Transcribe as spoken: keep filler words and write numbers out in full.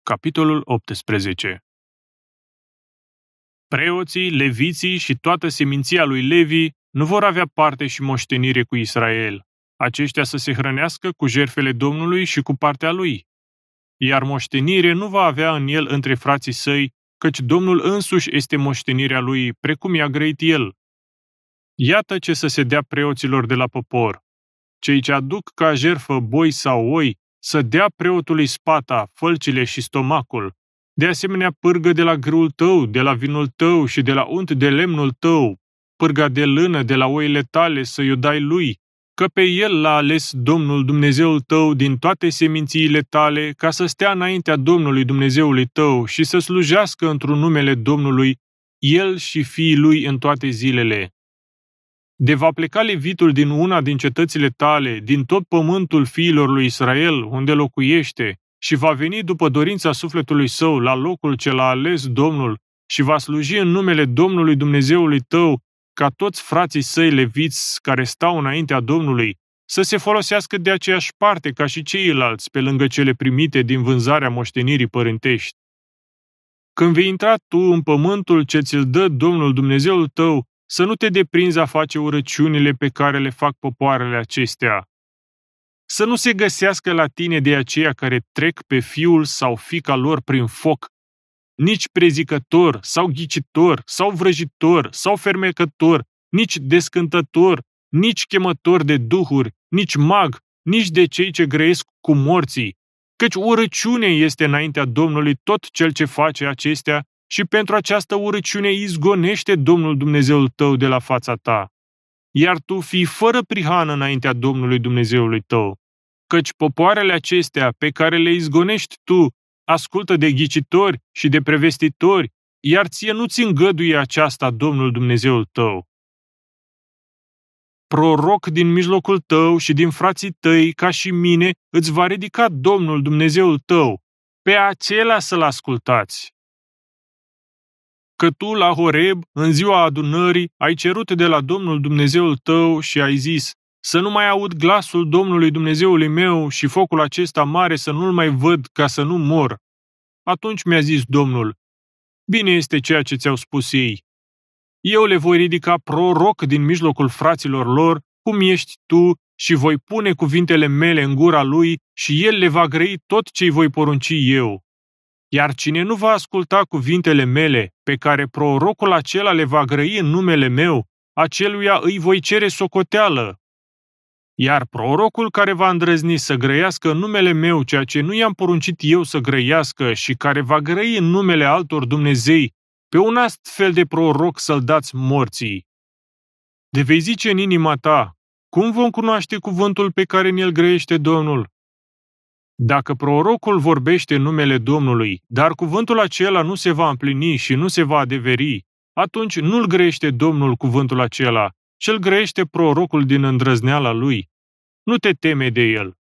Capitolul optsprezece. Preoții, leviții și toată seminția lui Levi nu vor avea parte și moștenire cu Israel, aceștia să se hrănească cu jertfele Domnului și cu partea lui. Iar moștenire nu va avea în el între frații săi, căci Domnul însuși este moștenirea lui, precum i-a grăit el. Iată ce să se dea preoților de la popor. Cei ce aduc ca jertfă boi sau oi, să dea preotului spata, fălcile și stomacul, de asemenea pârgă de la grâul tău, de la vinul tău și de la unt de lemnul tău, pârga de lână de la oile tale să-i dai lui, că pe el l-a ales Domnul Dumnezeul tău din toate semințiile tale, ca să stea înaintea Domnului Dumnezeului tău și să slujească într-un numele Domnului, el și fiii lui în toate zilele. De va pleca levitul din una din cetățile tale, din tot pământul fiilor lui Israel, unde locuiește, și va veni după dorința sufletului său la locul ce l-a ales Domnul și va sluji în numele Domnului Dumnezeului tău, ca toți frații săi leviți care stau înaintea Domnului, să se folosească de aceeași parte ca și ceilalți, pe lângă cele primite din vânzarea moștenirii părintești. Când vei intra tu în pământul ce ți-l dă Domnul Dumnezeul tău, să nu te deprinzi a face urăciunile pe care le fac popoarele acestea. Să nu se găsească la tine de aceia care trec pe fiul sau fiica lor prin foc, nici prezicător, sau ghicitor, sau vrăjitor, sau fermecător, nici descântător, nici chemător de duhuri, nici mag, nici de cei ce grăiesc cu morții, căci urăciune este înaintea Domnului tot cel ce face acestea, și pentru această urăciune izgonește Domnul Dumnezeul tău de la fața ta. Iar tu fii fără prihană înaintea Domnului Dumnezeului tău, căci popoarele acestea pe care le izgonești tu ascultă de ghicitori și de prevestitori, iar ție nu-ți îngăduie aceasta Domnul Dumnezeul tău. Proroc din mijlocul tău și din frații tăi, ca și mine, îți va ridica Domnul Dumnezeul tău, pe acela să-l ascultați. Că tu la Horeb, în ziua adunării, ai cerut de la Domnul Dumnezeul tău și ai zis, să nu mai aud glasul Domnului Dumnezeului meu și focul acesta mare să nu-l mai văd ca să nu mor. Atunci mi-a zis Domnul, bine este ceea ce ți-au spus ei. Eu le voi ridica proroc din mijlocul fraților lor, cum ești tu, și voi pune cuvintele mele în gura lui și el le va grăi tot ce-i voi porunci eu. Iar cine nu va asculta cuvintele mele, pe care prorocul acela le va grăi în numele meu, aceluia îi voi cere socoteală. Iar prorocul care va îndrăzni să grăiască în numele meu ceea ce nu i-am poruncit eu să grăiască și care va grăi în numele altor Dumnezei, pe un astfel de proroc să-l dați morții. De vei zice în inima ta, cum vom cunoaște cuvântul pe care ne-l grăiește Domnul? Dacă prorocul vorbește în numele Domnului, dar cuvântul acela nu se va împlini și nu se va adeveri, atunci nu-l grăiește Domnul cuvântul acela, ci-l grăiește prorocul din îndrăzneala lui. Nu te teme de el.